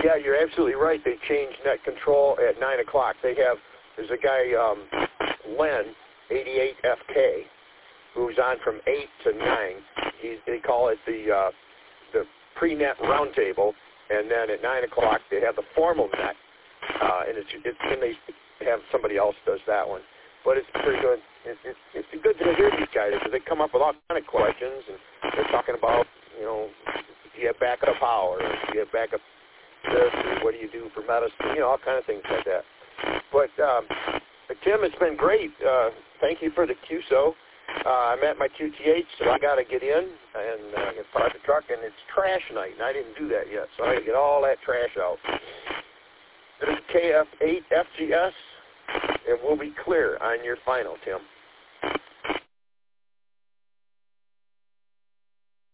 Yeah, you're absolutely right. They changed net control at 9 o'clock. There's a guy, Len, 88FK, who's on from 8 to 9. They call it the pre-net roundtable, and then at 9 o'clock they have the formal net, and they have somebody else does that one. But it's pretty good. It's good to hear these guys because they come up with all kind of questions, and they're talking about, do you have backup power, or do you have backup this, or what do you do for medicine, all kind of things like that. But Tim, it's been great. Thank you for the QSO. I'm at my QTH, so I got to get in and park the truck, and it's trash night, and I didn't do that yet, so I got to get all that trash out. There's KF8FGS, and we'll be clear on your final, Tim.